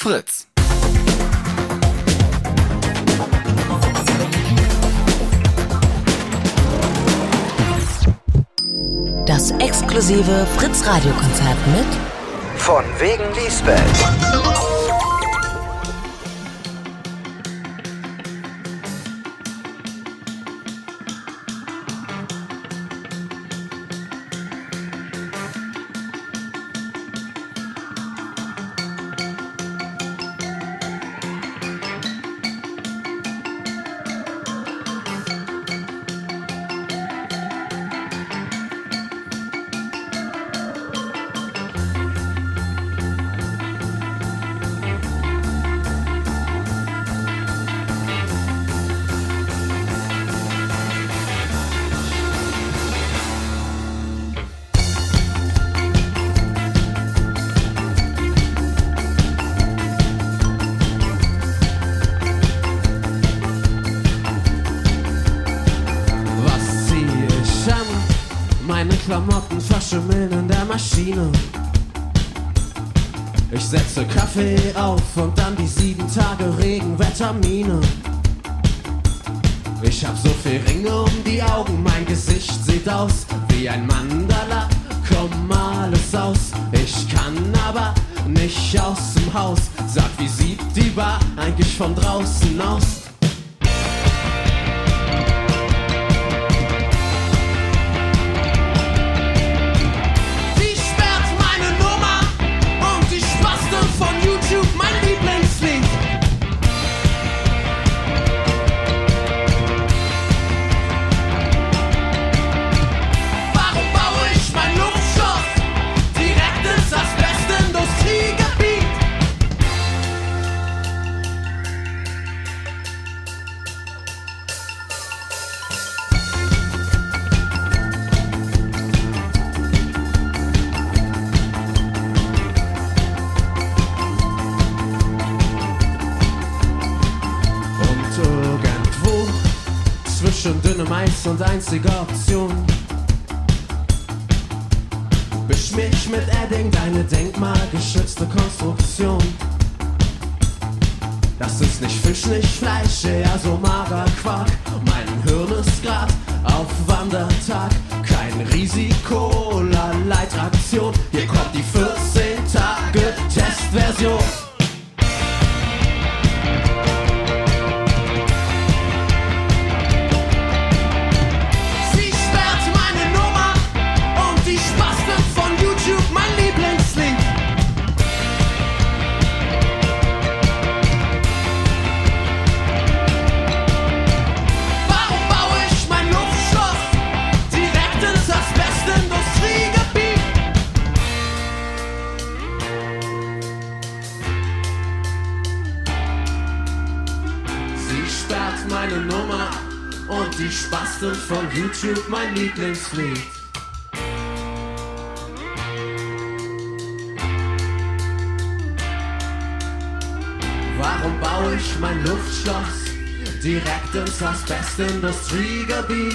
Fritz. Das exklusive Fritz-Radio-Konzert mit Von wegen Lisbeth. Klamotten verschimmeln in der Maschine. Ich setze Kaffee auf und dann die 7 Tage Regenwettermine. Ich hab so viel Ringe um die Augen, mein Gesicht sieht aus wie ein Mandala. Komm alles aus, ich kann aber nicht aus dem Haus. Sag, wie sieht die Bar eigentlich von draußen aus? Dünnem Eis und einzige Option. Beschmier ich mit Edding deine denkmalgeschützte Konstruktion. Das ist nicht Fisch, nicht Fleisch, eher so mager Quark. Mein Hirn ist grad auf Wandertag. Kein Risiko, la Leitraktion. Hier kommt die 14 Tage Testversion. Meine Nummer und die Spasten von YouTube mein Lieblingslied. Warum baue ich mein Luftschloss direkt ins Asbestindustriegebiet?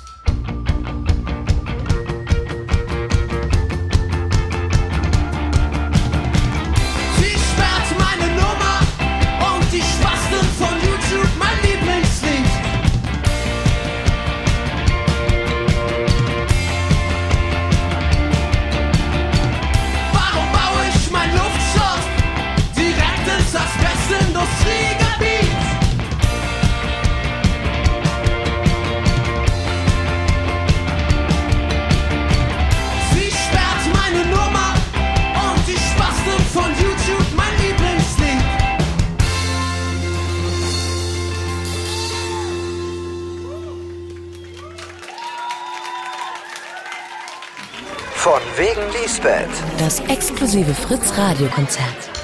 Von wegen Lisbeth. Das exklusive Fritz-Radio-Konzert.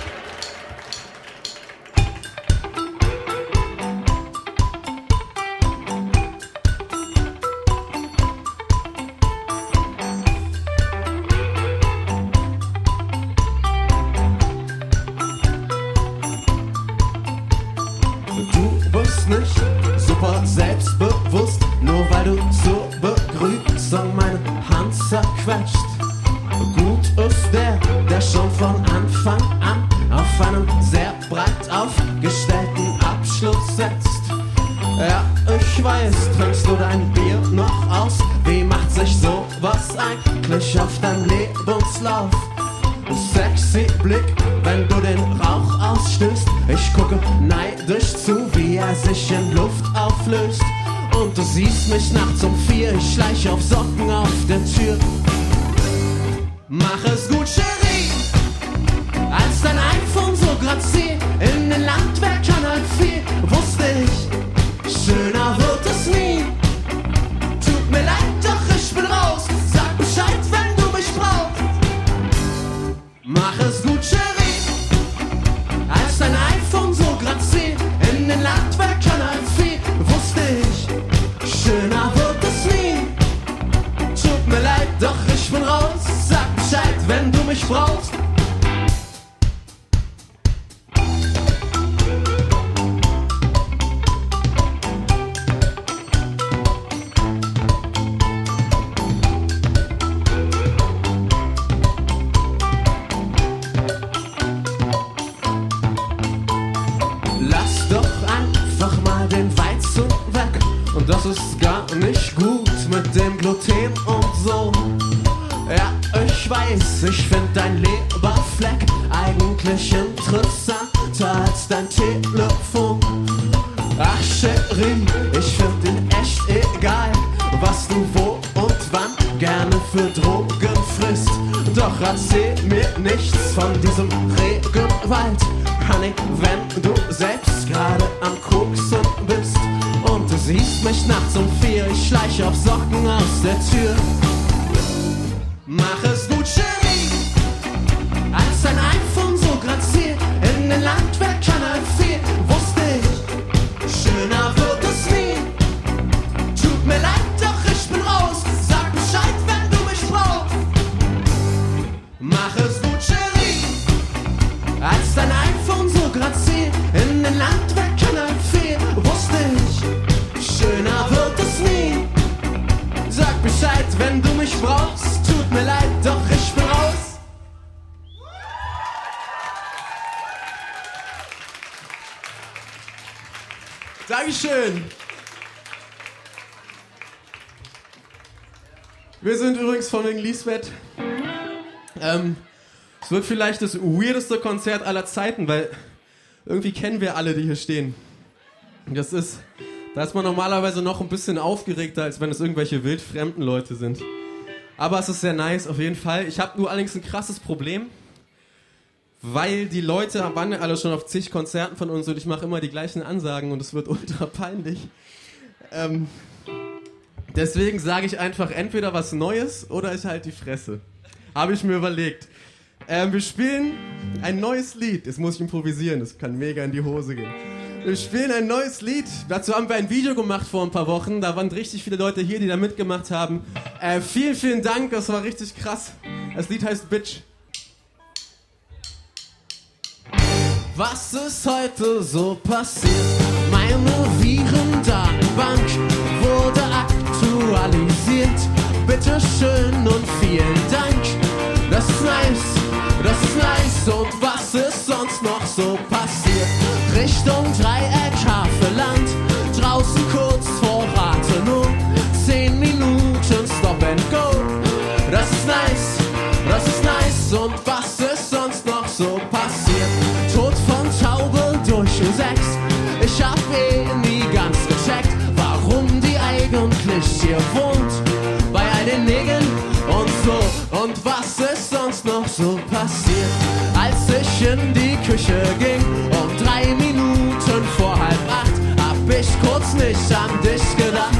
Du bist nicht super selbstbewusst, nur weil du zur Begrüßung meine Hand zerquetscht. Gut ist der schon von Anfang an auf auf einen sehr breit aufgestellten Abschluss setzt. Ja, ich weiß, trinkst du dein Bier noch aus? Wie macht sich sowas eigentlich auf deinem Lebenslauf? Sexy Blick, wenn du den Rauch ausstößt. Ich gucke neidisch zu, wie er sich in Luft auflöst. Und du siehst mich nachts um 4, ich schleiche auf Socken auf der Tür. Mach es gut, Cherie, als dein iPhone so graziert in den Landwehrkanal 4, wusste ich, schöner wird es nie. Tut mir leid, doch ich bin raus, sag Bescheid, wenn du mich brauchst. Mach es gut, Cherie, als dein iPhone so graziert in den Landwehrkanal 4, wusste ich, schöner wird es nie. Tut mir leid, doch ich bin raus, sag Bescheid, wenn du mich brauchst. Lass doch einfach mal den Weizen weg. Und das ist gar nicht gut mit dem Gluten und so. Ja, ich weiß, ich find dein Leberfleck eigentlich interessanter als dein Telefon. Ach, Cherie, ich find ihn echt egal, was du wo und wann gerne für Drogen frisst. Doch erzähl mir nichts von diesem Regenwald, Honey, wenn du selbst gerade am Koksen bist. Und du siehst mich nachts um 4, ich schleiche auf Socken aus der Tür. Mach es gut, Cherie, als dein iPhone so graziert in den Landwehrkanal 4, wusste ich, schöner wird es nie. Tut mir leid, doch ich bin raus, sag Bescheid, wenn du mich brauchst. Mach es gut, Cherie, als dein iPhone so graziert in den Landwehrkanal 4, wusste ich, schöner wird es nie. Sag Bescheid, wenn du mich brauchst. Tut mir leid, doch ich bin raus. Dankeschön. Wir sind übrigens von wegen Lisbeth. Es wird vielleicht das weirdeste Konzert aller Zeiten, weil irgendwie kennen wir alle, die hier stehen. Da ist man normalerweise noch ein bisschen aufgeregter, als wenn es irgendwelche wildfremden Leute sind. Aber es ist sehr nice, auf jeden Fall. Ich habe nur allerdings ein krasses Problem, weil die Leute waren ja alle schon auf zig Konzerten von uns und ich mache immer die gleichen Ansagen und es wird ultra peinlich. Deswegen sage ich einfach entweder was Neues oder ich halte die Fresse. Habe ich mir überlegt. Wir spielen ein neues Lied. Jetzt muss ich improvisieren, das kann mega in die Hose gehen. Wir spielen ein neues Lied. Dazu haben wir ein Video gemacht vor ein paar Wochen. Da waren richtig viele Leute hier, die da mitgemacht haben. Vielen, vielen Dank, das war richtig krass. Das Lied heißt Bitch. Was ist heute so passiert? Meine Virendatenbank wurde aktualisiert. Bitte schön und vielen Dank. Das ist nice, das ist nice. Und was ist sonst noch so passiert? Richtung Dreieck, Havelland, draußen kurz vor Rathenow, 10 Minuten Stop and Go. Das ist nice, das ist nice. Und was ist sonst noch so passiert? Tod von Taube durch 6. Ich hab nie ganz gecheckt, warum die eigentlich hier wohnt. Bei all den Nägeln und so. Und was ist sonst noch so passiert? Als ich in die Küche ging, um 3 Minuten vor 7:30, hab ich kurz nicht an dich gedacht.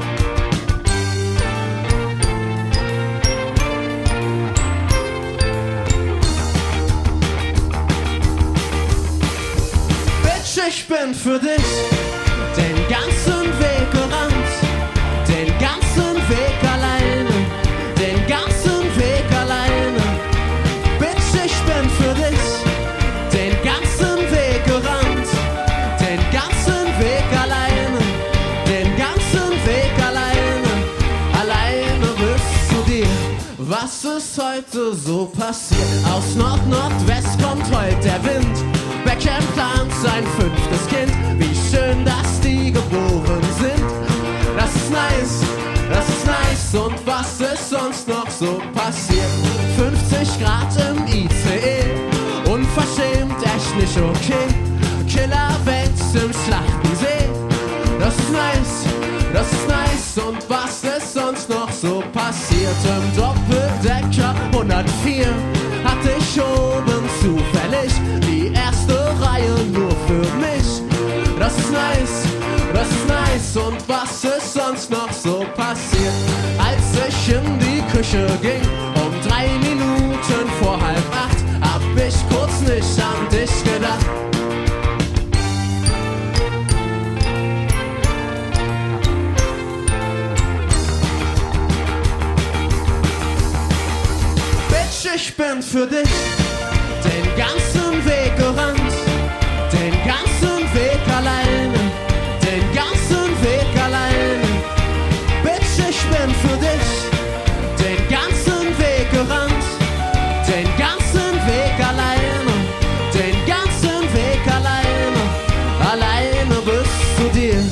Bitch, ich bin für dich den ganzen Weg gerannt, den ganzen Weg alleine, den ganzen Weg alleine. Bitch, ich bin für dich den ganzen Weg gerannt, den ganzen Weg alleine, den ganzen Weg alleine, alleine bis zu dir. Was ist heute heute so passiert. Aus Nord-Nordwest kommt heute der Wind. Beckham plant sein 5. Kind. Wie schön, dass die geboren sind. Das ist nice, das ist nice. Und was ist sonst noch so passiert? 50 Grad im ICE. Unverschämt, echt nicht okay. Killerwelt im Schlachtensee. Das ist nice, das ist nice. Und was ist sonst noch so passiert? Im Doppeldecker 104 hatte ich oben zufällig die erste Reihe nur für mich. Das ist nice, das ist nice. Und was ist sonst noch so passiert? Als ich in die Küche ging, um 3 Minuten vor 7:30, hab ich kurz nicht an dich gedacht. Ich bin für dich den ganzen Weg gerannt, den ganzen Weg alleine, den ganzen Weg alleine. Bitch, ich bin für dich den ganzen Weg gerannt, den ganzen Weg alleine, den ganzen Weg alleine, alleine bis zu dir.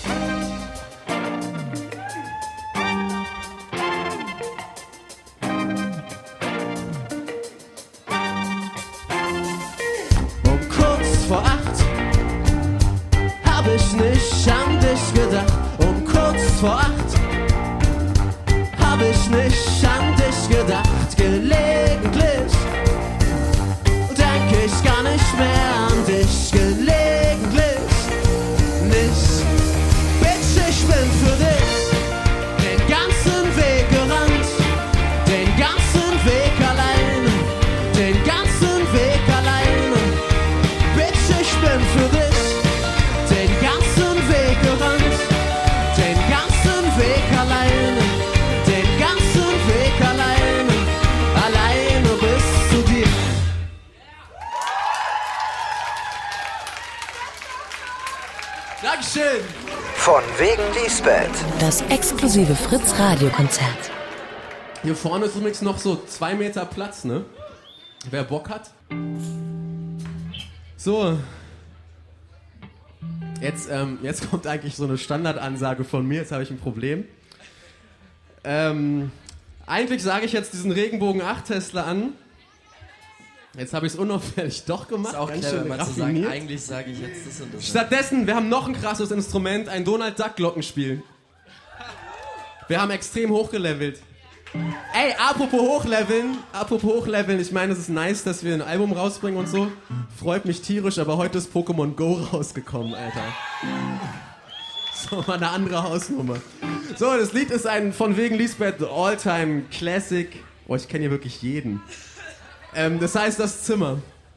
Hab ich nicht an dich gedacht, um kurz vor 8 hab ich nicht an dich gedacht, gelegentlich denk ich gar nicht mehr an dich, gelegentlich nicht. Bitch, ich bin für dich den ganzen Weg gerannt, den ganzen Weg alleine, den ganzen Weg alleine. Bitch, ich bin für dich Dankeschön. Von wegen Lisbeth. Das exklusive Fritz-Radio-Konzert. Hier vorne ist übrigens noch so 2 Meter Platz, ne? Wer Bock hat. So. Jetzt kommt eigentlich so eine Standardansage von mir. Jetzt habe ich ein Problem. Eigentlich sage ich jetzt diesen Regenbogen-8-Tesla an. Jetzt habe ich es unauffällig doch gemacht. Ist auch clever, mal zu sagen, eigentlich sage ich jetzt das und das. Stattdessen, wir haben noch ein krasses Instrument, ein Donald Duck Glockenspiel. Wir haben extrem hochgelevelt. Ey, apropos hochleveln, ich meine, es ist nice, dass wir ein Album rausbringen und so. Freut mich tierisch, aber heute ist Pokémon Go rausgekommen, Alter. So, mal eine andere Hausnummer. So, das Lied ist ein von wegen Lisbeth All-Time Classic. Oh, ich kenne hier wirklich jeden. Das heißt Das Zimmer.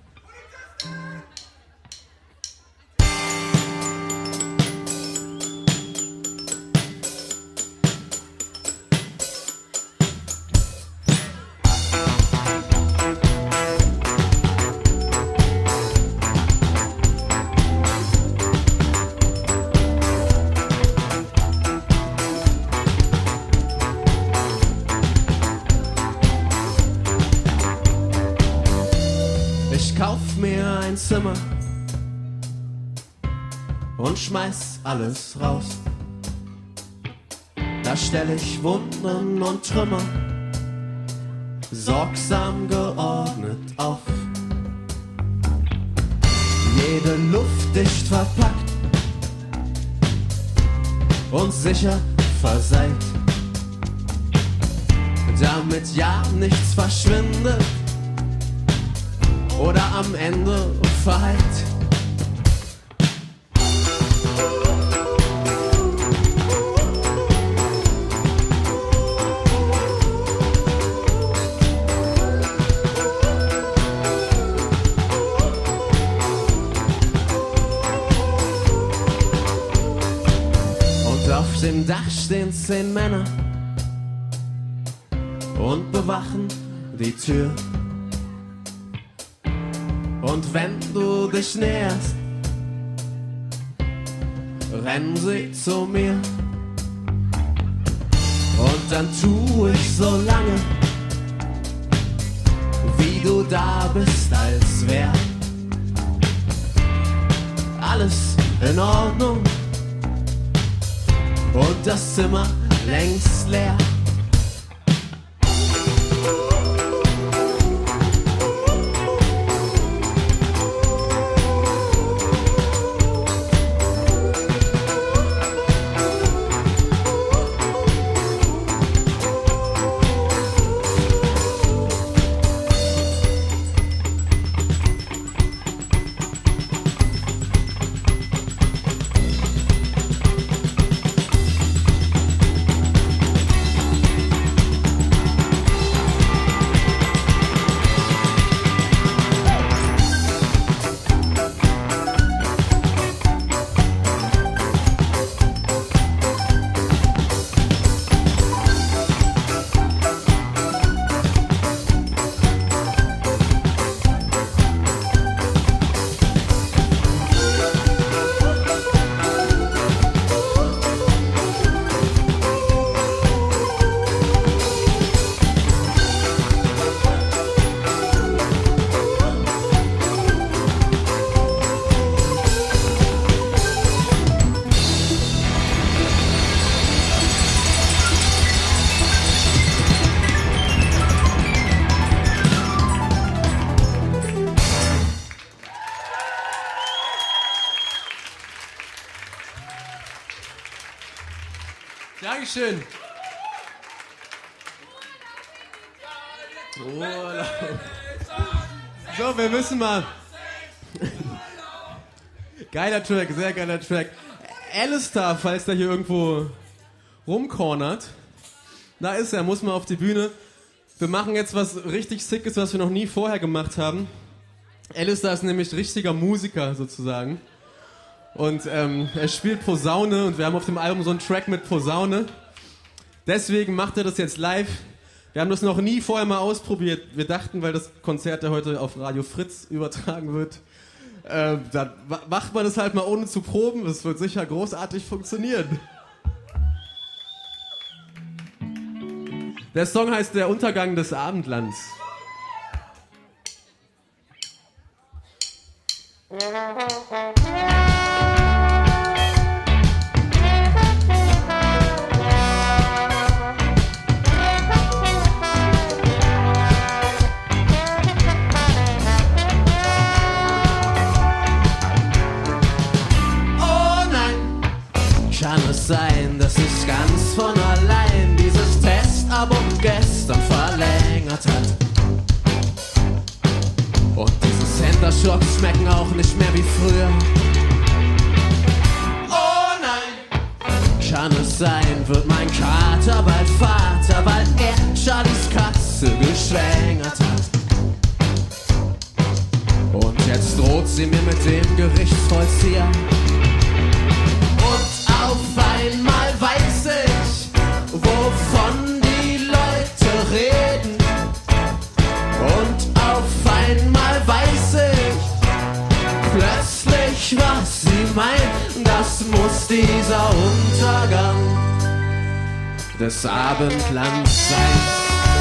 Ich kauf mir ein Zimmer und schmeiß alles raus. Da stell ich Wunden und Trümmer sorgsam geordnet auf. Jede Luft dicht verpackt und sicher verseilt, damit ja nichts verschwindet oder am Ende verheilt. Und auf dem Dach stehen 10 Männer und bewachen die Tür. Und wenn du dich näherst, rennen sie zu mir. Und dann tu ich so lange, da bist, als wär alles in Ordnung und das Zimmer längst leer. Dankeschön. So, wir müssen mal. Geiler Track, sehr geiler Track. Alistair, falls der hier irgendwo rumcornert. Da ist er, muss mal auf die Bühne. Wir machen jetzt was richtig Sickes, was wir noch nie vorher gemacht haben. Alistair ist nämlich richtiger Musiker sozusagen. Und er spielt Posaune und wir haben auf dem Album so einen Track mit Posaune. Deswegen macht er das jetzt live. Wir haben das noch nie vorher mal ausprobiert. Wir dachten, weil das Konzert ja heute auf Radio Fritz übertragen wird, da macht man das halt mal ohne zu proben. Das wird sicher großartig funktionieren. Der Song heißt Der Untergang des Abendlands. Kann es sein, dass sich ganz von allein dieses Testabo gestern verlängert hat? Und diese Center Shocks schmecken auch nicht mehr wie früher. Oh nein! Kann es sein, wird mein Kater bald Vater, weil er Charlies Katze geschwängert hat? Und jetzt droht sie mir mit dem Gerichtsvollzieher. Auf einmal weiß ich, wovon die Leute reden. Und auf einmal weiß ich plötzlich, was sie meint. Das muss dieser Untergang des Abendlands sein.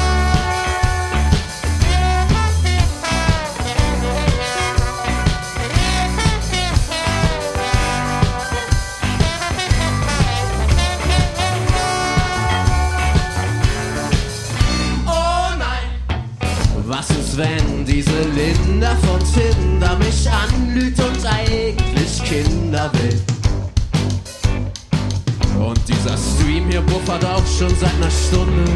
Was ist, wenn diese Linda von Tinder mich anlügt und eigentlich Kinder will? Und dieser Stream hier buffert auch schon seit einer Stunde.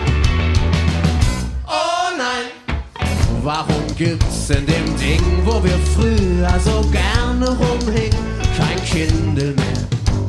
Oh nein! Warum gibt's in dem Ding, wo wir früher so gerne rumhingen, kein Kindle mehr?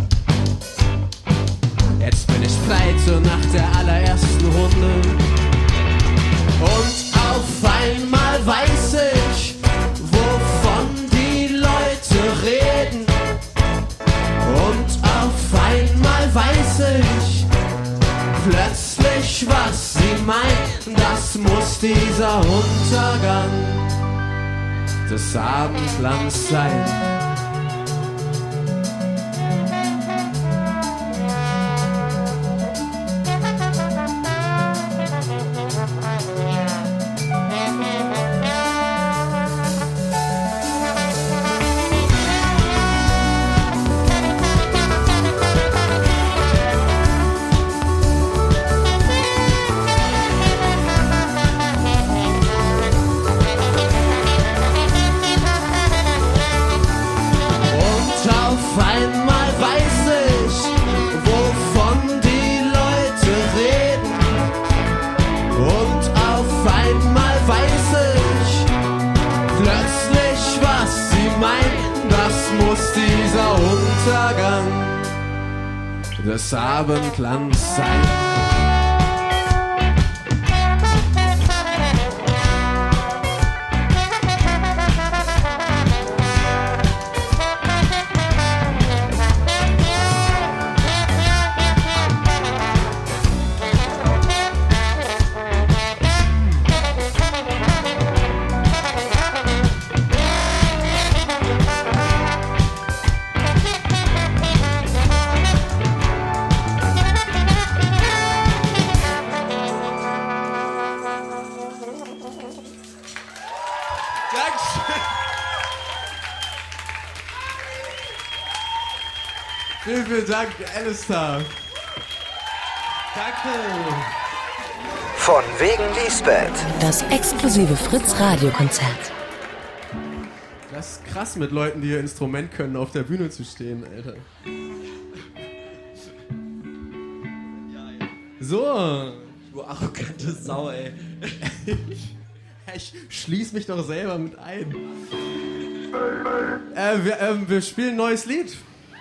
Jetzt bin ich pleite nach der allerersten Runde. Und auf einmal weiß ich, wovon die Leute reden. Und auf einmal weiß ich plötzlich, was sie meint. Das muss dieser Untergang des Abendlands sein. des Abendlands sein. Vielen Dank, Alistair. Danke. Von wegen Lisbeth. Das exklusive Fritz-Radio-Konzert. Das ist krass, mit Leuten, die ihr Instrument können, auf der Bühne zu stehen, Alter. So. Du arrogante Sau, ey. Ich schließ mich doch selber mit ein. Wir spielen ein neues Lied.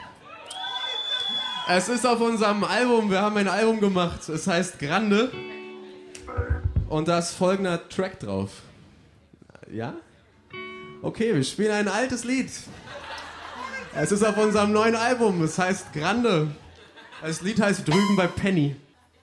Es ist auf unserem Album, wir haben ein Album gemacht, es heißt Grande und da ist folgender Track drauf. Ja? Okay, wir spielen ein altes Lied. Es ist auf unserem neuen Album, es heißt Grande. Das Lied heißt Drüben bei Penny.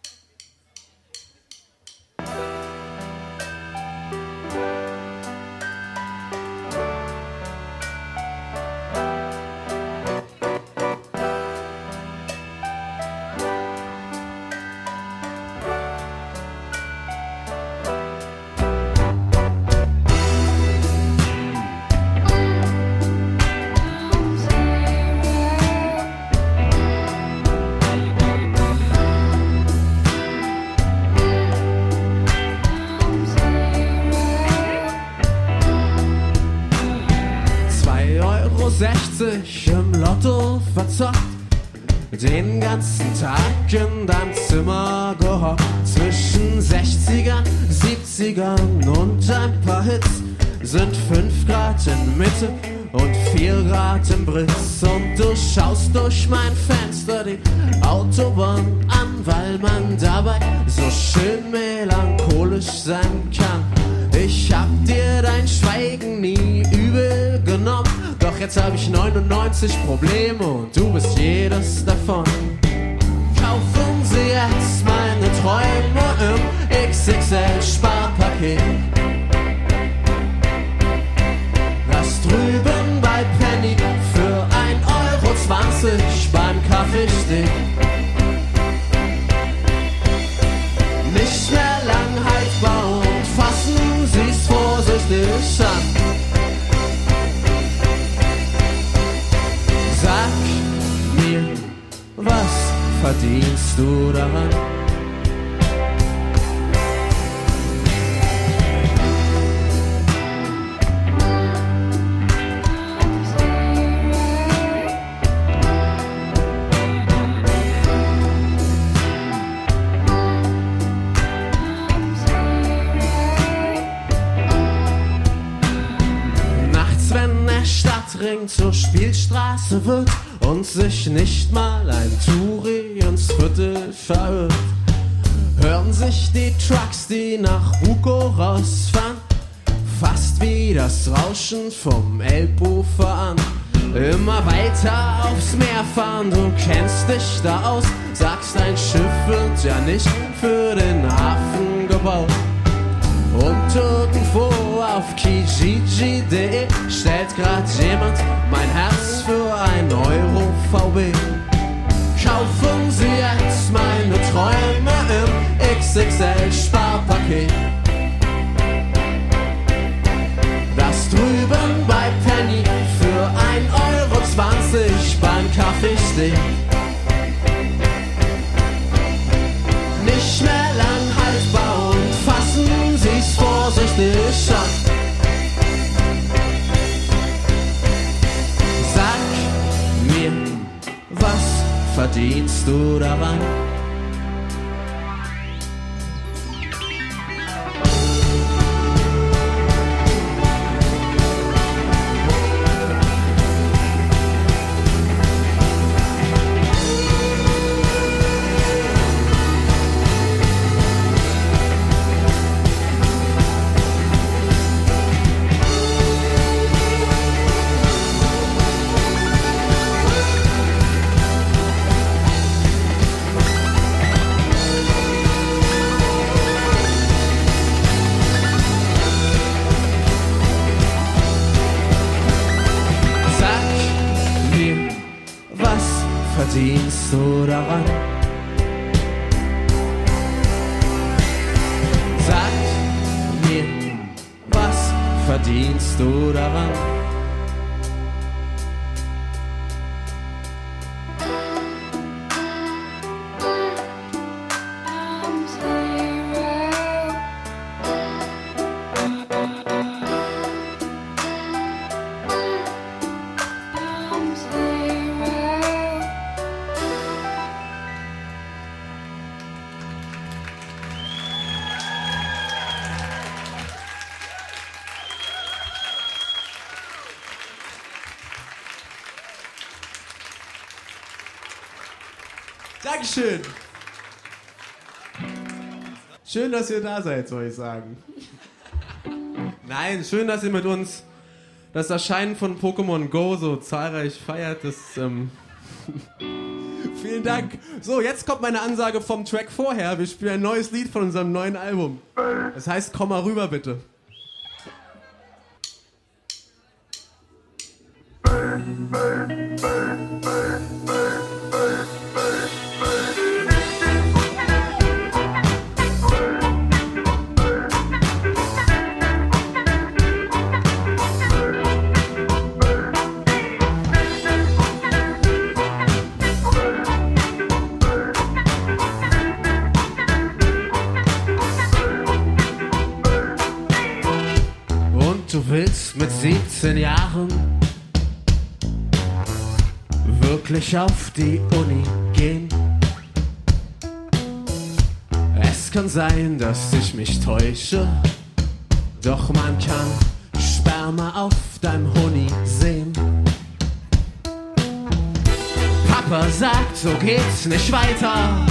Im Lotto verzockt, den ganzen Tag in deinem Zimmer gehockt. Zwischen 60ern, 70ern und ein paar Hits sind 5 Grad in Mitte und 4 Grad im Blitz. Und du schaust durch mein Fenster die Autobahn an, weil man dabei so schön melancholisch sein kann. Ich hab dir dein Schweigen nie übel genommen, doch jetzt hab ich 99 Probleme und du bist jedes davon. Kaufen Sie jetzt meine Träume im XXL-Sparpaket. Das drüben bei Penny für 1,20 € beim Kaffee steht. Nicht mehr lang haltbar und fassen Sie's vorsichtig an. Sag mir, was verdienst du daran? Zur Spielstraße wird und sich nicht mal ein Touri ins Viertel verirrt, hören sich die Trucks, die nach Buko rausfahren, fast wie das Rauschen vom Elbufer an. Immer weiter aufs Meer fahren, du kennst dich da aus, sagst, ein Schiff wird ja nicht für den Hafen gebaut. Und irgendwo auf kijiji.de stellt grad jemand mein Herz für 1 € VB. Kaufen Sie jetzt meine Träume im XXL-Sparpaket. Das drüben bei Penny für 1,20 € beim Kaffee steht. Nicht mehr lang haltbar und fassen Sie's vorsichtig an. Sag mir, was verdienst du daran? verdienst du daran? Sag mir, was verdienst du daran? Dankeschön. Schön, dass ihr da seid, soll ich sagen. Nein, schön, dass ihr mit uns das Erscheinen von Pokémon Go so zahlreich feiert. Vielen Dank. So, jetzt kommt meine Ansage vom Track vorher. Wir spielen ein neues Lied von unserem neuen Album. Das heißt, komm mal rüber, bitte. Du willst mit 17 Jahren wirklich auf die Uni gehen? Es kann sein, dass ich mich täusche, doch man kann Sperma auf deinem Huni sehen. Papa sagt, so geht's nicht weiter.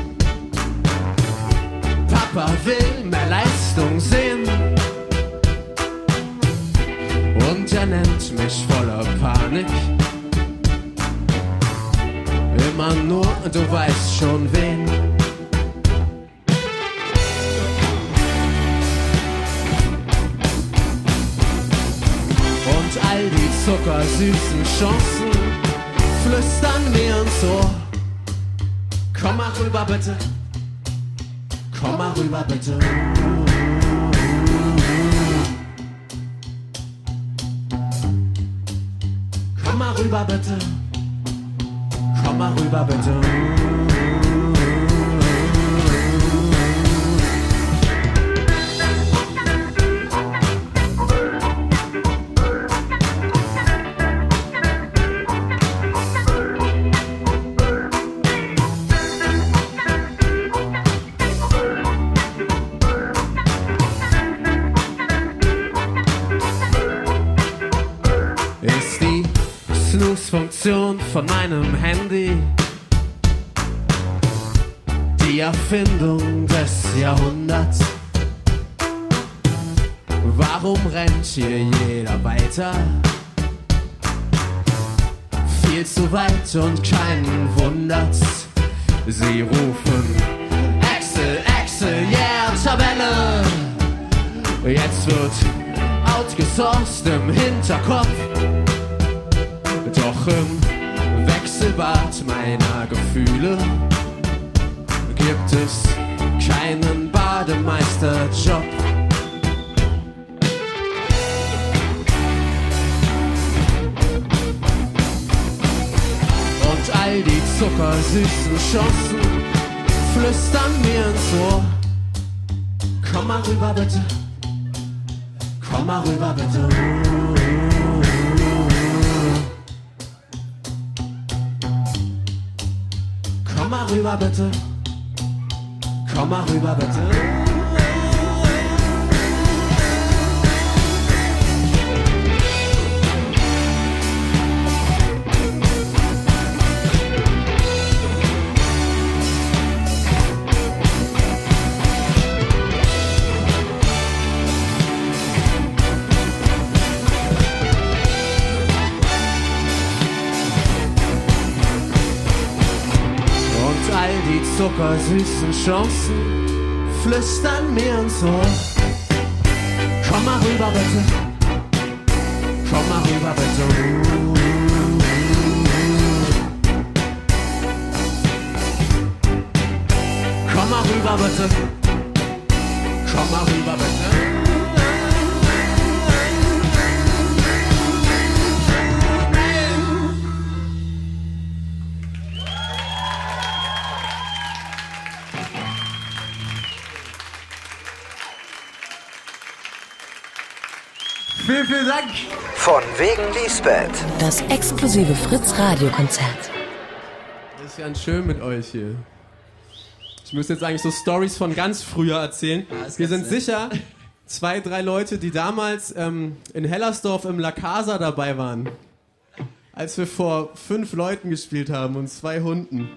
Papa will mehr Leistung sehen. Und er nennt mich voller Panik. Immer nur, du weißt schon wen. Und all die zuckersüßen Chancen flüstern mir ins Ohr. Komm mal rüber bitte. Komm mal rüber bitte. Komm mal rüber bitte, komm mal rüber bitte. Funktion von meinem Handy, die Erfindung des Jahrhunderts. Warum rennt hier jeder weiter? Viel zu weit und keinen wundert's. Sie rufen Excel, Excel, yeah, Tabelle. Jetzt wird outgesourced im Hinterkopf. Doch im Wechselbad meiner Gefühle gibt es keinen Bademeisterjob. Und all die zuckersüßen Chancen flüstern mir ins Ohr. Komm mal rüber bitte, komm mal rüber bitte. Komm mal rüber bitte, komm mal rüber bitte. Zuckersüßen Chancen flüstern mir ins Ohr. Komm mal rüber bitte, komm mal rüber bitte. rüber bitte. Komm mal rüber bitte. Vielen, vielen Dank. Von wegen Lisbeth. Das exklusive Fritz-Radio-Konzert. Das ist ganz schön mit euch hier. Ich müsste jetzt eigentlich so Stories von ganz früher erzählen. Wir sind sicher 2, 3 Leute, die damals in Hellersdorf im La Casa dabei waren. Als wir vor 5 Leuten gespielt haben und 2 Hunden.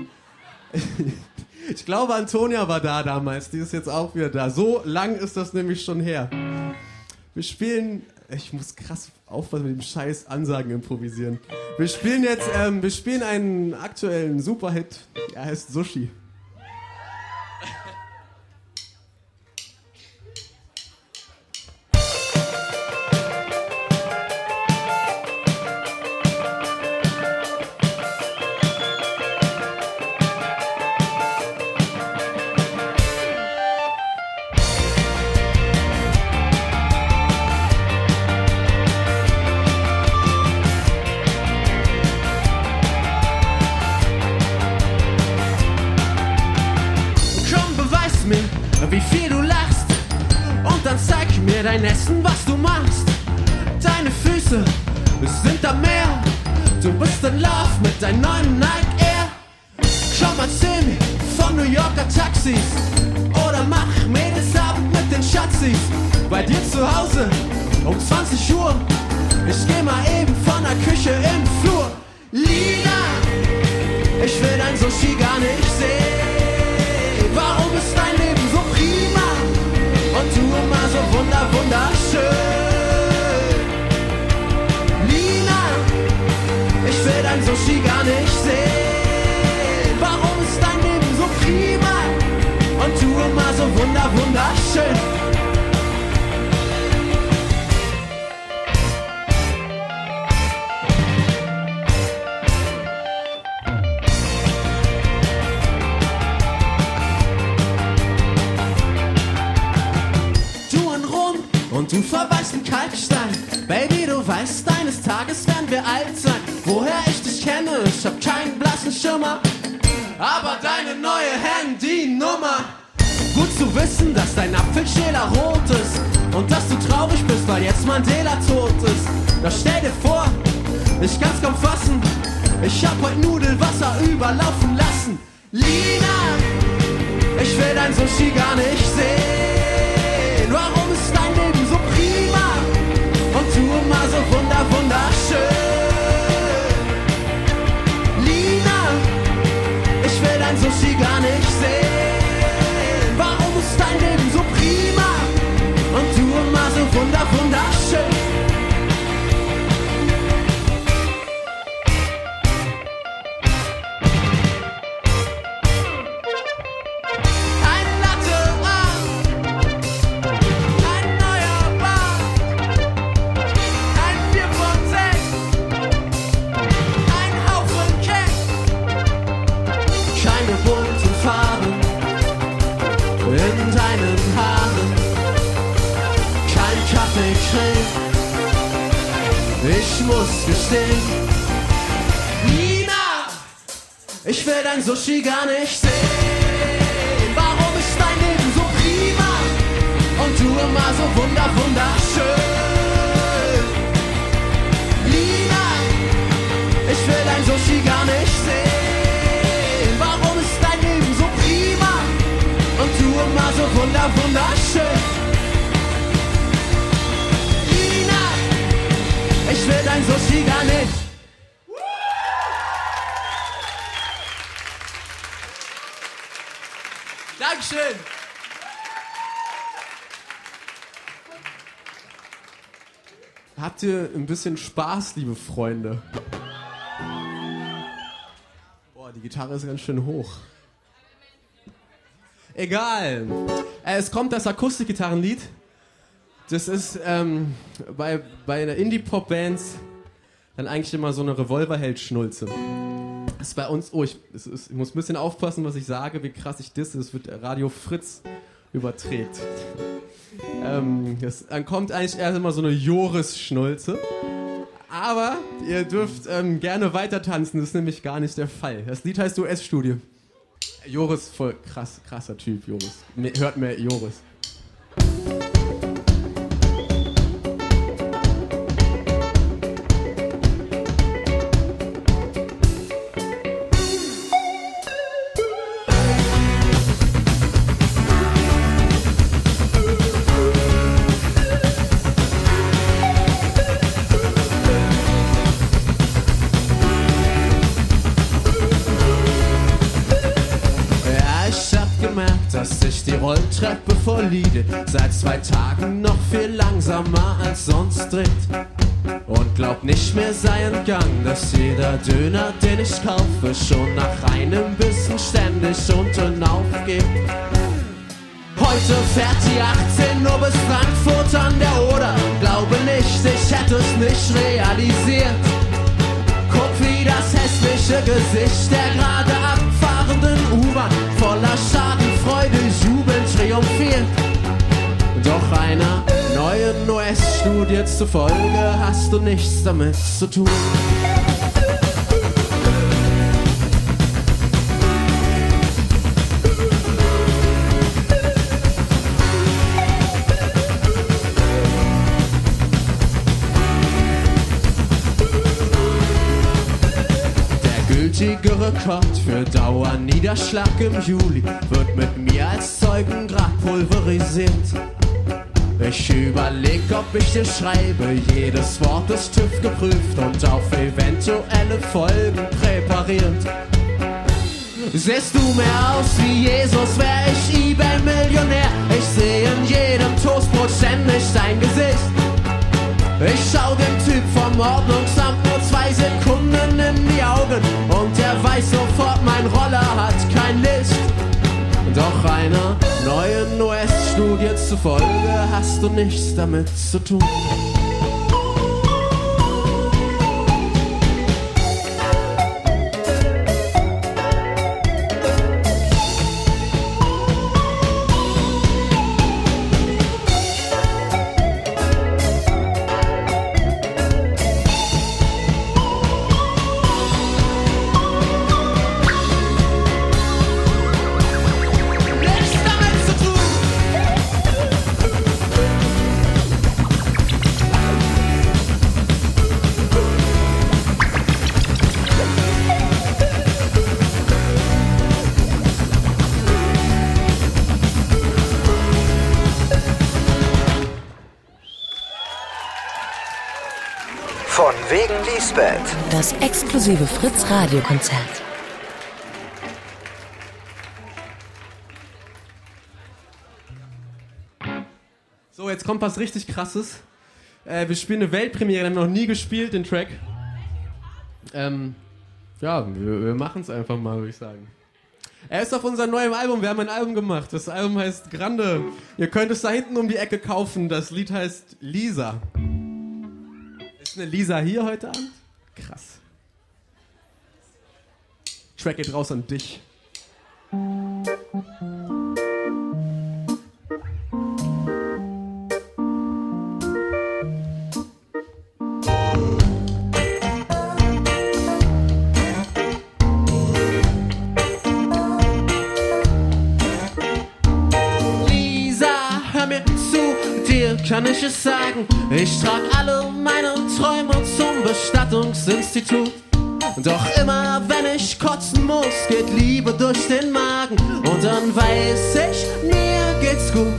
Ich glaube, Antonia war da damals. Die ist jetzt auch wieder da. So lang ist das nämlich schon her. Wir spielen, ich muss krass aufpassen mit dem scheiß Ansagen improvisieren. Wir spielen jetzt, wir spielen einen aktuellen Superhit, er heißt Sushi. Wie viel du lachst und dann zeig mir dein Essen, was du machst. Deine Füße sind am Meer, du bist in Love mit deinem neuen Nike Air. Komm, erzähl mir von New Yorker Taxis oder mach Mädelsabend mit den Schatzis. Bei dir zu Hause um 20 Uhr, ich geh mal eben von der Küche im Flur. Lina, ich will dein Sushi gar nicht sehen. Warum ist dein Leben so prima und du immer so wunderschön? Lina, ich will dein Sushi gar nicht sehen. Warum ist dein Leben so prima und du immer so wunderschön? Und du verbeißt einen Kalkstein. Baby, du weißt, eines Tages werden wir alt sein. Woher ich dich kenne, ich hab keinen blassen Schimmer. Aber deine neue Handynummer. Gut zu wissen, dass dein Apfelschäler rot ist. Und dass du traurig bist, weil jetzt Mandela tot ist. Na stell dir vor, ich kann's kaum fassen. Ich hab heute Nudelwasser überlaufen lassen. Lina, ich will dein Sushi gar nicht sehen. Warum ist dein Leben so prima und du immer so wunderschön? Lina, ich will dein Sushi gar nicht sehen. Warum ist dein Leben so prima und du immer so wunderschön? Ich muss gestehen, Nina, ich will dein Sushi gar nicht sehen. Warum ist dein Leben so prima und du immer so wunderschön? Lina, ich will dein Sushi gar nicht sehen. Warum ist dein Leben so prima und du immer so wunderschön? Ich will dein Sushi gar nicht. Dankeschön. Habt ihr ein bisschen Spaß, liebe Freunde? Boah, die Gitarre ist ganz schön hoch. Egal. Es kommt das Akustikgitarrenlied. Das ist bei einer Indie-Pop-Bands dann eigentlich immer so eine Revolverheld-Schnulze. ist bei uns, ich muss ein bisschen aufpassen, was ich sage, wie krass ich disse, es wird Radio Fritz überträgt. Dann kommt eigentlich erst immer so eine Joris-Schnulze. Aber ihr dürft gerne weiter tanzen, das ist nämlich gar nicht der Fall. Das Lied heißt US-Studie. Joris, voll krasser Typ, Joris. Hört mehr Joris. Dass sich die Rolltreppe verliede, seit 2 Tagen noch viel langsamer als sonst dreht. Und glaub nicht mehr sei entgangen, dass jeder Döner, den ich kaufe, schon nach einem Bissen ständig unten aufgeht. Heute fährt die 18 nur bis Frankfurt an der Oder. Glaube nicht, ich hätte es nicht realisiert. Guck, wie das hässliche Gesicht der gerade abfahrenden U-Bahn voller Schadenfreude jubelnd triumphiert. Doch einer neuen US-Studie zufolge hast du nichts damit zu tun. Rekord für Dauerniederschlag im Juli wird mit mir als Zeugengrad pulverisiert. Ich überleg, ob ich dir schreibe, jedes Wort ist TÜV geprüft und auf eventuelle Folgen präpariert. Siehst du mehr aus wie Jesus, wär ich eBay-Millionär. Ich seh in jedem Toastbrot ständig dein Gesicht. Ich schau dem Typ vom Ordnungsamt nur 2 Sekunden in die Augen und er weiß sofort, mein Roller hat kein Licht. Doch einer neuen US-Studie zufolge hast du nichts damit zu tun. Von wegen Lisbeth. Das exklusive Fritz-Radio-Konzert. So, jetzt kommt was richtig Krasses. Wir spielen eine Weltpremiere, haben noch nie gespielt, den Track. Wir machen es einfach mal, würde ich sagen. Er ist auf unserem neuen Album, wir haben ein Album gemacht. Das Album heißt Grande. Ihr könnt es da hinten um die Ecke kaufen. Das Lied heißt Lisa. Ist eine Lisa hier heute Abend? Krass. Track geht raus an dich. Kann ich es sagen, ich trag alle meine Träume zum Bestattungsinstitut. Doch immer wenn ich kotzen muss, geht Liebe durch den Magen und dann weiß ich, mir geht's gut.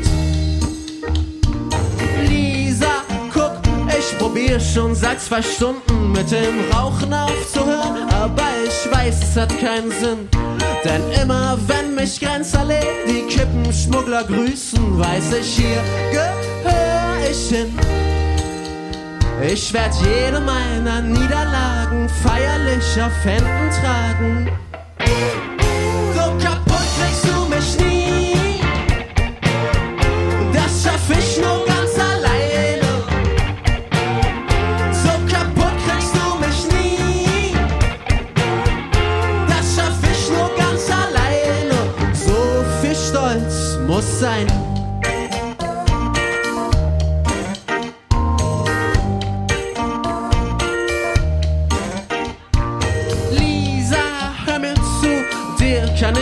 Lisa, guck, ich probier schon seit 2 Stunden mit dem Rauchen aufzuhören, aber ich weiß, es hat keinen Sinn. Denn immer wenn mich Grenzallee die Kippenschmuggler grüßen, weiß ich, hier gehör ich hin. Ich werd jede meiner Niederlagen feierlich auf Händen tragen. So kaputt kriegst du mich nie, das schaff ich nur ganz alleine. So kaputt kriegst du mich nie,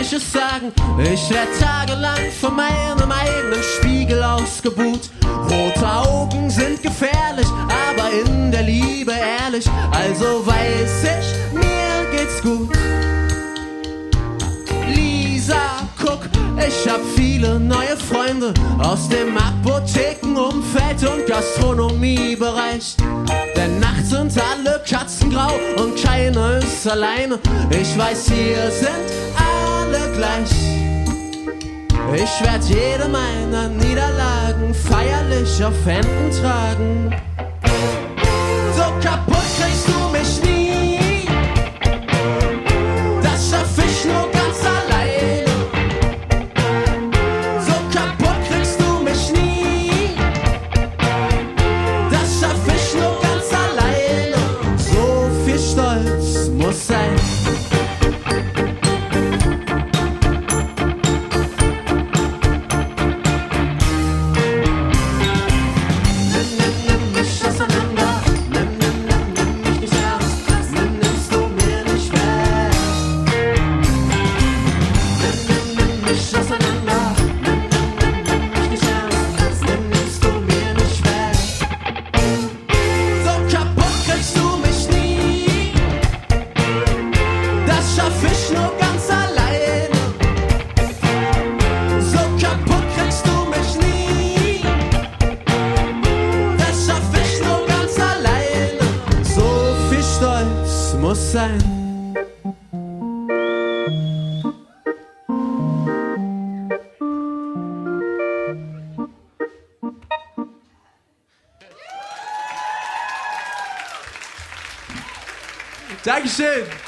Komisches sagen. Ich werd tagelang von meinem eigenen Spiegel ausgebuht. Rote Augen sind gefährlich, aber in der Liebe ehrlich. Also weiß ich, mir geht's gut. Lisa, guck, ich hab viele neue Freunde aus dem Apothekenumfeld und Gastronomiebereich. Denn nachts sind alle katzengrau und keiner ist alleine. Ich weiß, hier sind alle gleich. Ich werd jede meiner Niederlagen feierlich auf Händen tragen. So kaputt kriegst du mich nie. Das schaff ich nur ganz alleine. So kaputt kriegst du mich nie. Das schaff ich nur ganz alleine. So viel Stolz muss sein. Dankeschön.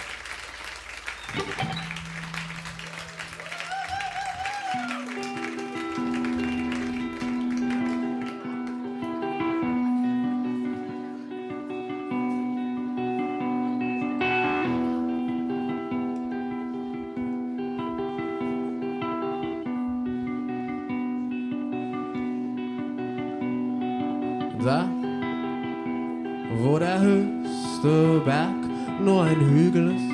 Da, wo der höchste Berg nur ein Hügel ist,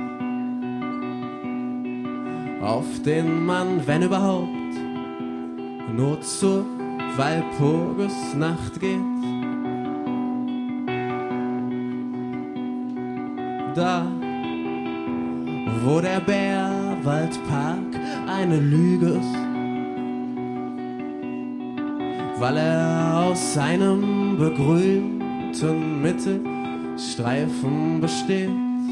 auf den man, wenn überhaupt, nur zur Walpurgisnacht geht. Da, wo der Bärwaldpark eine Lüge ist, weil er aus einem begrünten Mittelstreifen besteht.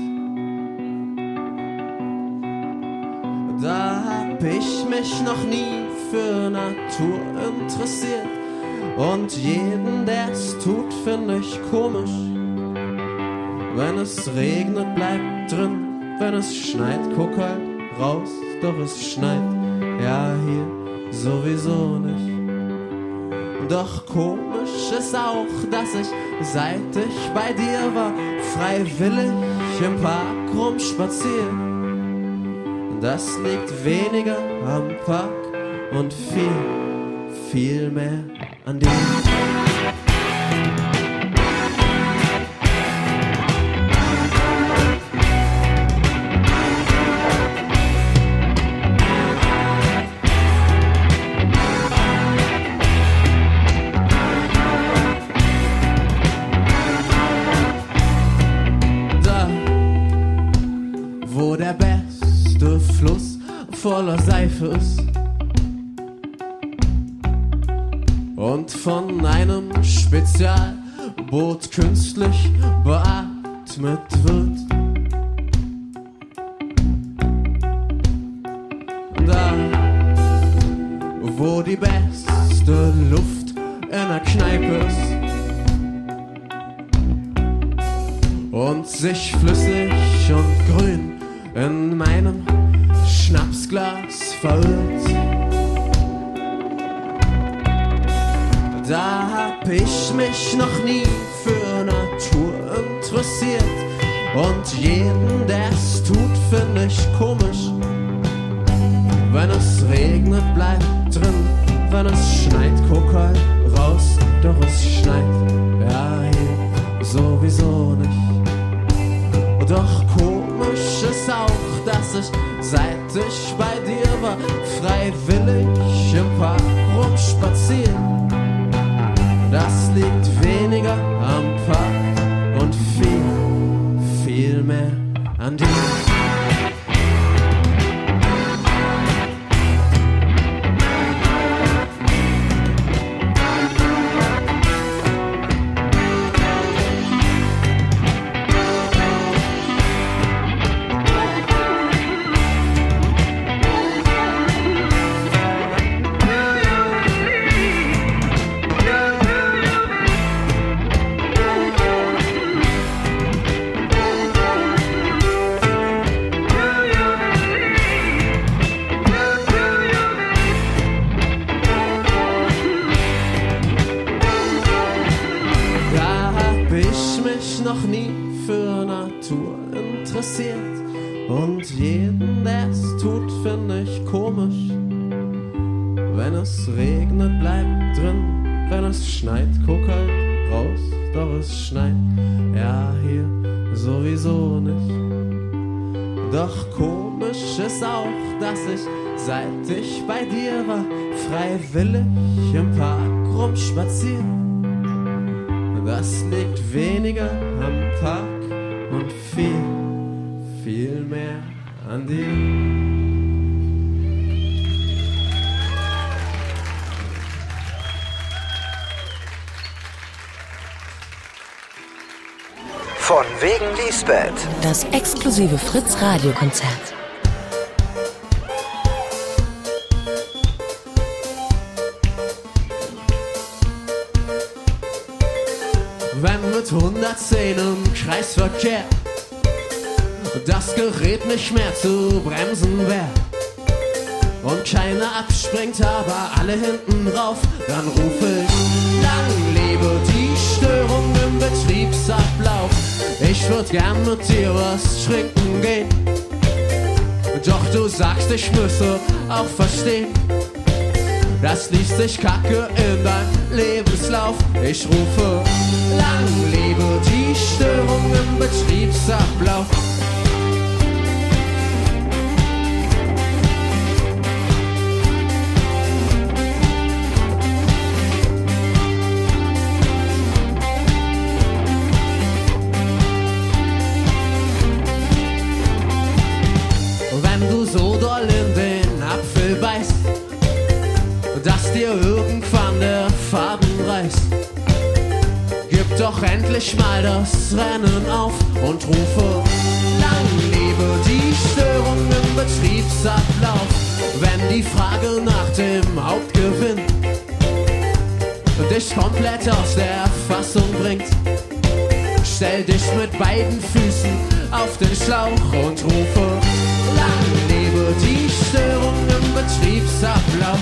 Da hab ich mich noch nie für Natur interessiert und jeden, der's tut, find ich komisch. Wenn es regnet, bleibt drin, wenn es schneit, guck halt raus, doch es schneit ja hier sowieso nicht. Doch komisch ist auch, dass ich, seit ich bei dir war, freiwillig im Park rumspaziere. Das liegt weniger am Park und viel, viel mehr an dir. Voller Seife ist und von einem Spezialboot künstlich beatmet wird. Da, wo die beste Luft in der Kneipe ist und sich flüssig und grün in meinem Schnapsglas verirrt. Da hab ich mich noch nie für Natur interessiert und jeden, der's tut, find ich komisch. Wenn es regnet, bleibt drin, wenn es schneit, guck halt raus, doch es schneit ja hier sowieso nicht. Doch komisch ist auch, dass ich seit ich bei dir war, freiwillig im Park rumspazieren. Das liegt weniger am Park und viel, viel mehr an dir. Noch nie für Natur interessiert und jeden, der es tut, finde ich komisch. Wenn es regnet, bleib drin, wenn es schneit, guck halt raus, doch es schneit, ja hier sowieso nicht. Doch komisch ist auch, dass ich, seit ich bei dir war, freiwillig im Park rumspazieren. Das liegt weniger am Park und viel, viel mehr an dir. Von wegen Lisbeth. Das exklusive Fritz-Radio-Konzert. Wenn mit 110 im Kreisverkehr das Gerät nicht mehr zu bremsen wäre und keiner abspringt, aber alle hinten rauf, dann rufe ich: Lang lebe die Störung im Betriebsablauf. Ich würd gern mit dir was trinken gehen, doch du sagst, ich müsse auch verstehen, das liest sich kacke in deinem Lebenslauf. Ich rufe: Lang lebe die Störung im Betriebsablauf. Wenn du so doll in den Apfel beißt, dass dir irgendwann der Faden reißt, gib doch endlich mal das Rennen auf und rufe: Lang lebe die Störung im Betriebsablauf. Wenn die Frage nach dem Hauptgewinn dich komplett aus der Fassung bringt, stell dich mit beiden Füßen auf den Schlauch und rufe: Lang lebe die Störung im Betriebsablauf.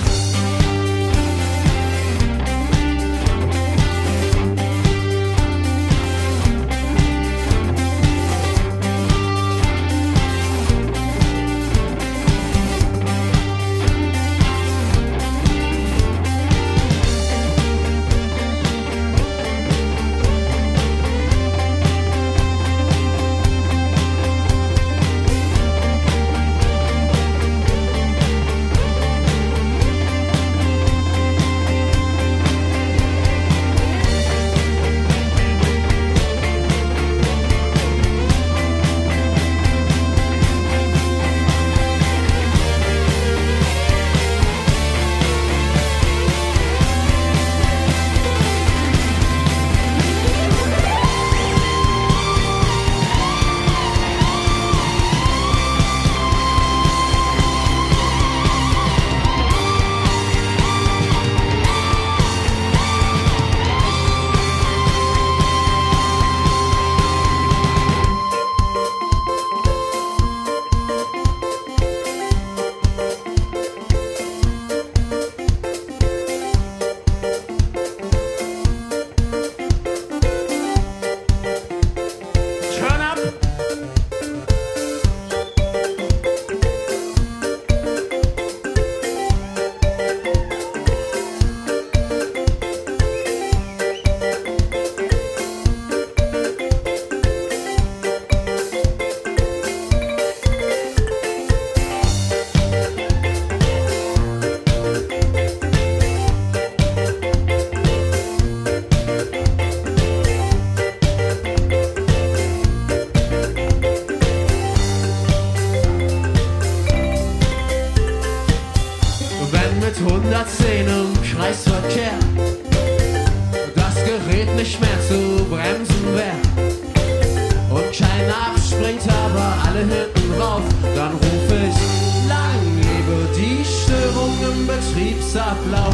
bremsen wer und keiner abspringt, aber alle hinten drauf, dann rufe ich lang lebe die Störung im Betriebsablauf.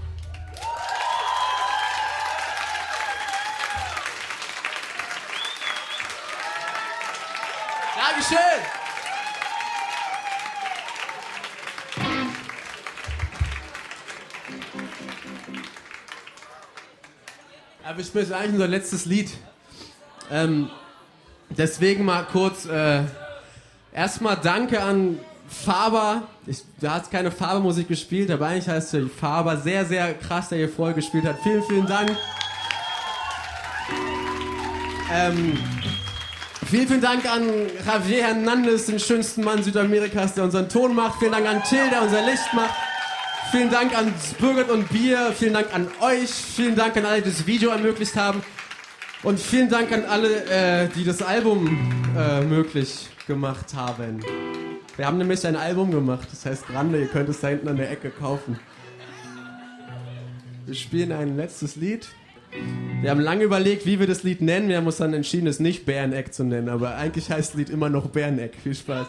Dankeschön! Aber ich spiele eigentlich unser letztes Lied. Deswegen mal kurz erstmal danke an Faber. Da hat keine Faber-Musik gespielt, aber eigentlich heißt er Faber. Sehr, sehr krass, der hier vorher gespielt hat. Vielen, vielen Dank. Vielen, vielen Dank an Javier Hernandez, den schönsten Mann Südamerikas, der unseren Ton macht. Vielen Dank an Till, der unser Licht macht. Vielen Dank an Birgit und Bier. Vielen Dank an euch. Vielen Dank an alle, die das Video ermöglicht haben. Und vielen Dank an alle, die das Album möglich gemacht haben. Wir haben nämlich ein Album gemacht, das heißt Grande. Ihr könnt es da hinten an der Ecke kaufen. Wir spielen ein letztes Lied. Wir haben lange überlegt, wie wir das Lied nennen. Wir haben uns dann entschieden, es nicht Bäreneck zu nennen. Aber eigentlich heißt das Lied immer noch Bäreneck. Viel Spaß.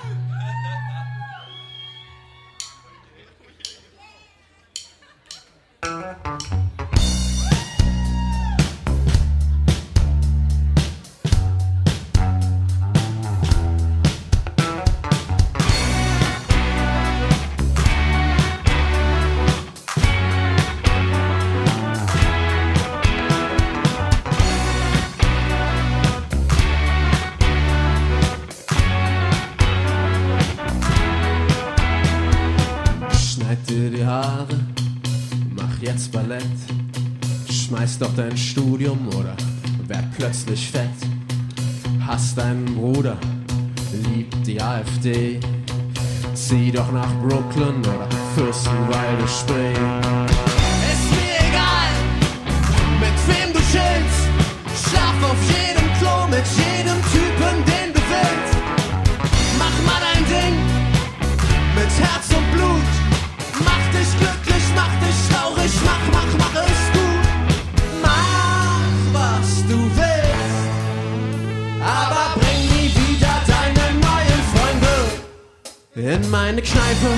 Schmeiß doch dein Studium oder werd plötzlich fett. Hast einen Bruder, liebt die AfD. Zieh doch nach Brooklyn oder Fürstenwalde Spree. Ist mir egal, mit wem du chillst. Schlaf auf jedem Klo mit jedem Typen, den du willst. Mach mal dein Ding mit Herz und Blut. Mach dich glücklich, mach dich traurig, mach es gut. Mach, was du willst, aber bring nie wieder deine neuen Freunde in meine Kneipe.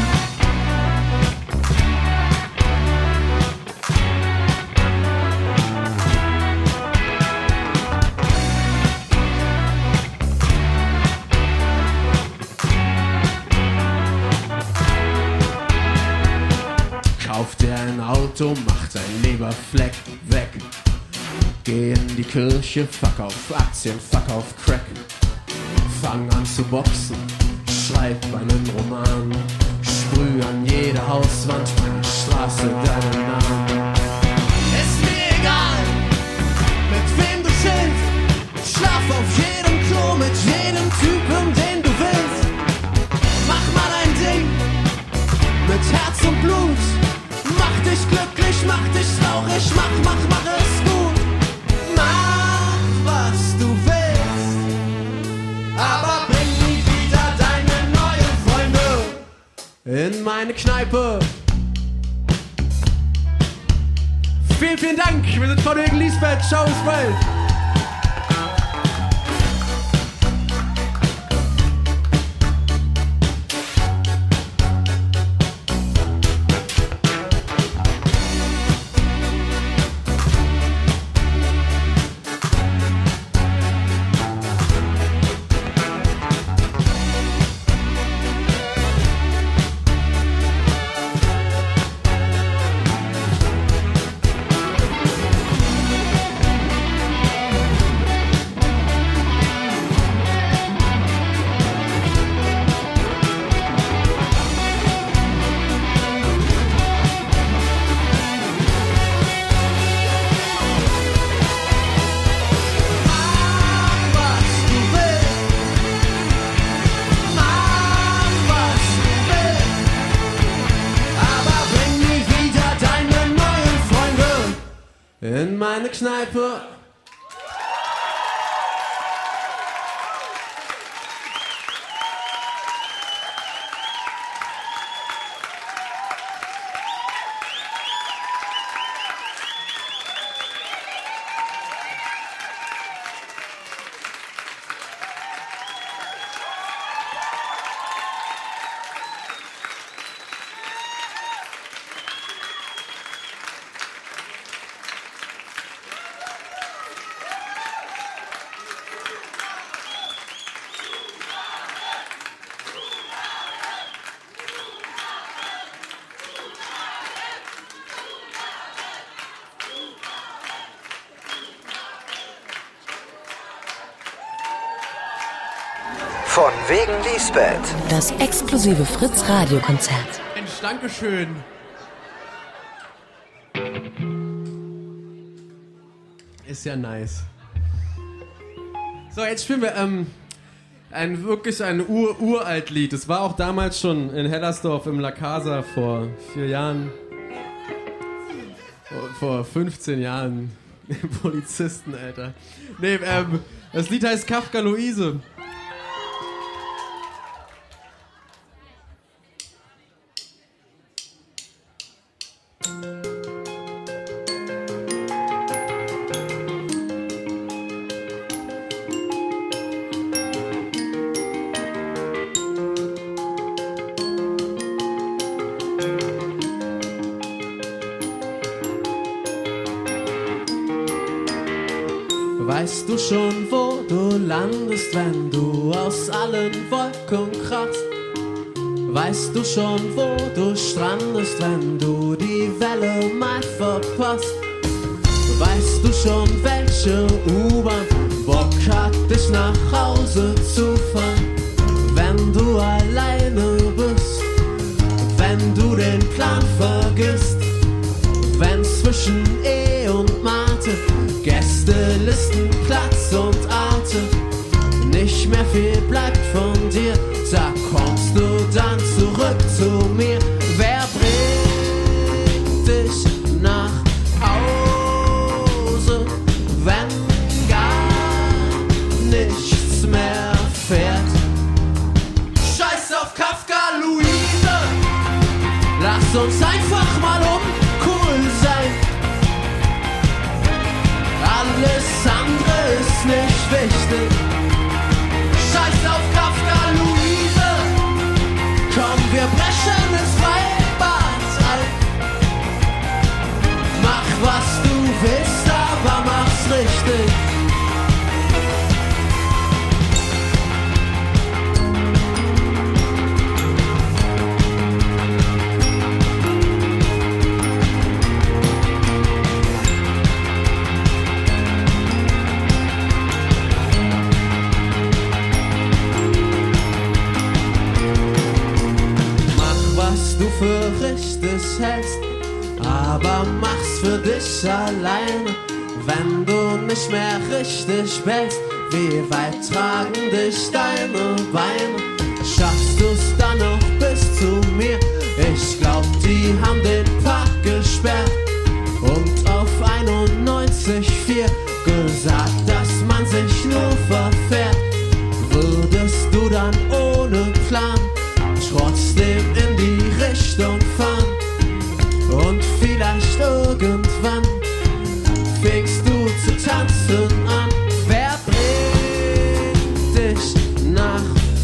Kauf dir ein Auto, mach dein Leberfleck weg. Geh in die Kirche, fuck auf Aktien, fuck auf Crack. Fang an zu boxen, schreib einen Roman. Sprüh an jede Hauswand meiner Straße deinen Namen. Ist mir egal, mit wem du chillst. Schlaf auf jedem Klo mit jedem Typen, den du willst. Mach mal dein Ding mit Herz und Blut. Mach dich glücklich, mach dich traurig, mach es gut. Mach, was du willst, aber bring nie wieder deine neuen Freunde in meine Kneipe. Vielen, vielen Dank. Wir sind von wegen Lisbeth. Ciao, bis bald. Von wegen Lisbeth. Das exklusive Fritz-Radio-Konzert. Mensch, Dankeschön. Ist ja nice. So, jetzt spielen wir ein uralt Lied. Das war auch damals schon in Hellersdorf im La Casa vor 4 Jahren. Vor 15 Jahren. Polizisten, Alter. Nee, das Lied heißt Kafka Luise. Weißt du schon, wo du landest, wenn du aus allen Wolken krachst? Weißt du schon, wo du strandest, wenn du die Welle mal verpasst? Weißt du schon, welche U-Bahn Bock hat, dich nach Hause zu fahren? Wenn du alleine bist, wenn du den Plan vergisst, wenn zwischen E und Mate Gästelisten, Platz und Arte nicht mehr viel bleibt von dir, da kommst du dann zurück zu mir. Wer bringt dich nach Hause, wenn gar nichts mehr fährt? Scheiß auf Kafka Luise, lass uns einfach mal uncool sein. Alles andere ist nicht wichtig. Scheiß auf Kafka Luise, komm, wir brechen ins Freibad ein. Mach was du willst, aber mach's richtig. Du für richtig hältst, aber mach's für dich alleine. Wenn du nicht mehr richtig bist, wie weit tragen dich deine Beine? Schaffst du's dann noch bis zu mir? Ich glaub, die haben den Park gesperrt und auf 91,4 gesagt, dass man sich nur verfährt. Würdest du dann ohne Plan trotzdem in die Richtung fahren? Und vielleicht irgendwann fängst du zu tanzen an. Wer bringt dich nach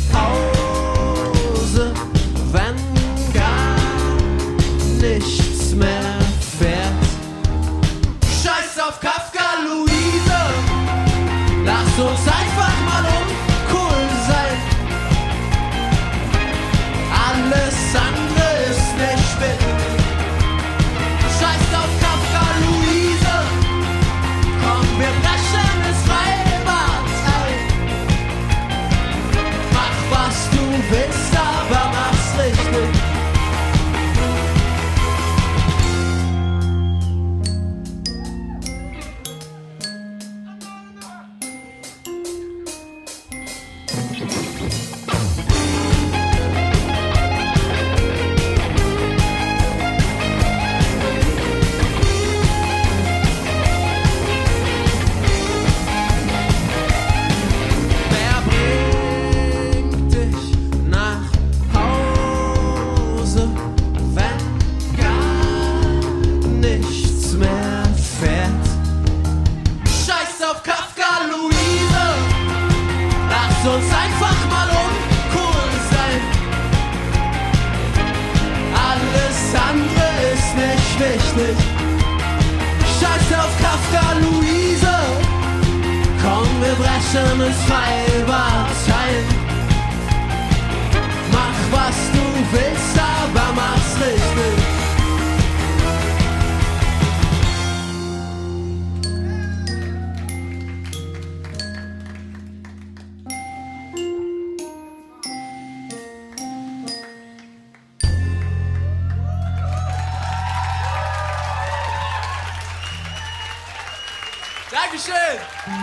Hause, wenn gar nichts mehr fährt? Scheiß auf Kafka Luise, lass uns einfach mal uncool sein. Alles andere ist nicht wichtig. Scheiß auf Kafka Luise, komm, wir brechen ins Freibad ein. Mach was du willst, aber mach's richtig. Uns einfach mal uncool sein. Alles andere ist nicht wichtig. Scheiß auf Kafka Luise, komm, wir brechen ins Freibad ein. Mach was du willst, aber mach's richtig. Dankeschön!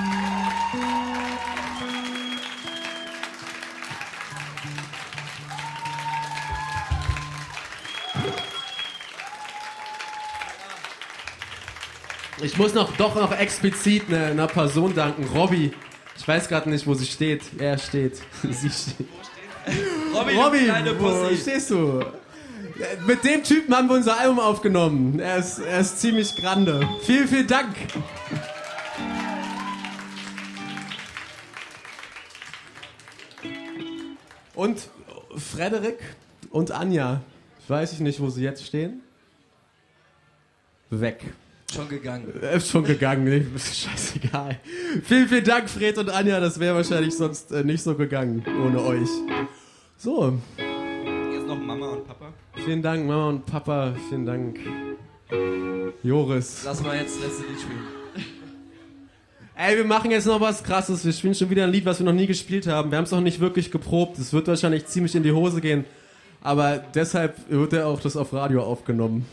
Ich muss noch explizit einer Person danken. Robby. Ich weiß gerade nicht, wo sie steht. Er steht. Sie steht. Robby, wo stehst du? Mit dem Typen haben wir unser Album aufgenommen. Er ist ziemlich grande. Vielen, vielen Dank. Und Frederik und Anja. Ich weiß nicht, wo sie jetzt stehen. Weg. Schon gegangen. Ist schon gegangen, scheißegal. Vielen, vielen Dank, Fred und Anja. Das wäre wahrscheinlich sonst nicht so gegangen ohne euch. So. Jetzt noch Mama und Papa. Vielen Dank, Mama und Papa. Vielen Dank, Joris. Lass mal jetzt das letzte Lied spielen. Ey, wir machen jetzt noch was Krasses. Wir spielen schon wieder ein Lied, was wir noch nie gespielt haben. Wir haben es noch nicht wirklich geprobt. Es wird wahrscheinlich ziemlich in die Hose gehen. Aber deshalb wird ja auch das auf Radio aufgenommen.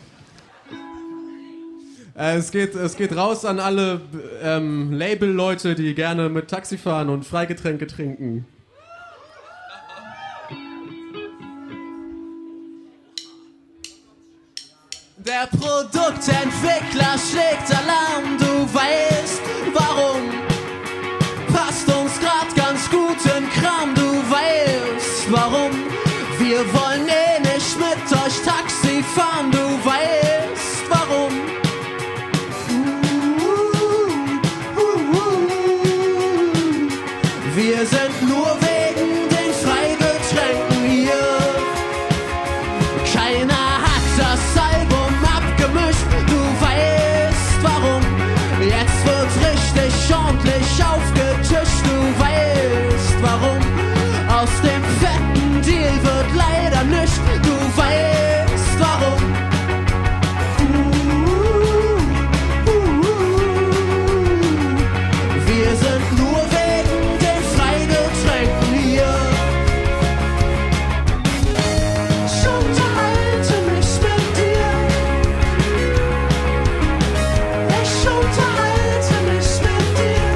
Es geht raus an alle Label-Leute, die gerne mit Taxi fahren und Freigetränke trinken. Der Produktentwickler schlägt Alarm, du weißt warum. Passt uns grad ganz gut in Kram, du weißt warum. Wir wollen nicht mit euch Taxi fahren, du weißt warum. Wir sind nur wegen den Freigetränken hier. Keiner hat das Album abgemischt, du weißt warum. Jetzt wird richtig ordentlich aufgetischt, du weißt warum. Aus dem fetten Deal wird leider nichts, du weißt warum. Wir sind nur wegen den Freigetränken hier. Ich unterhalte mich mit dir. Ich unterhalte mich mit dir.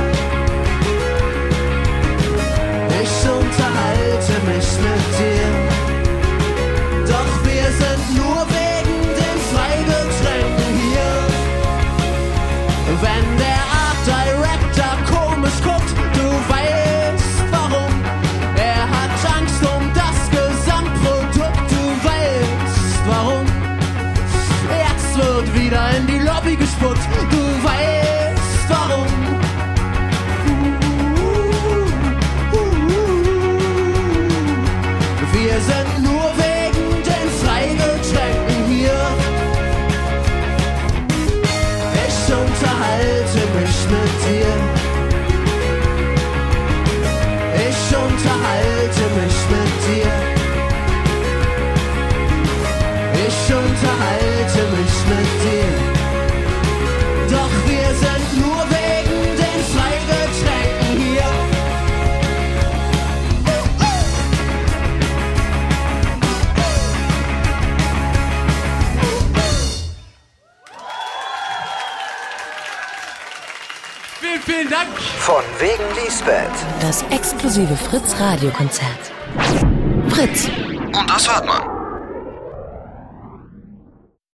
Ich unterhalte mich mit dir. Doch wir sind nur wegen den Freigetränken hier. Wenn der Art Director komisch guckt, du weißt warum. Er hat Angst um das Gesamtprodukt, du weißt warum. Jetzt wird wieder in die Lobby gespuckt, du weißt warum. Wir sind nur wegen den Freigetränken hier. Ich unterhalte mich mit dir. Ich unterhalte mich mit dir. Ich unterhalte mich mit dir. Doch wir sind nur wegen den Freigetränken hier. Vielen, vielen Dank. Von wegen Lisbeth. Das exklusive Fritz-Radio-Konzert. Fritz. Und das hört man.